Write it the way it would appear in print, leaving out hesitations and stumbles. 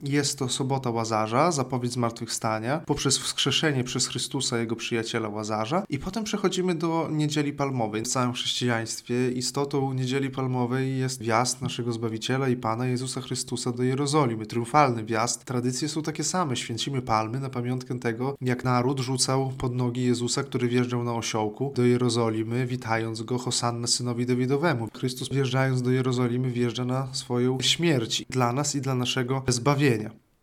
Jest to sobota Łazarza, zapowiedź zmartwychwstania, poprzez wskrzeszenie przez Chrystusa, jego przyjaciela Łazarza, i potem przechodzimy do Niedzieli Palmowej. W całym chrześcijaństwie istotą Niedzieli Palmowej jest wjazd naszego Zbawiciela i Pana Jezusa Chrystusa do Jerozolimy. Triumfalny wjazd. Tradycje są takie same. Święcimy palmy na pamiątkę tego, jak naród rzucał pod nogi Jezusa, który wjeżdżał na osiołku do Jerozolimy, witając go Hosannę synowi Dawidowemu. Chrystus, wjeżdżając do Jerozolimy, wjeżdża na swoją śmierć dla nas i dla naszego zbawienia.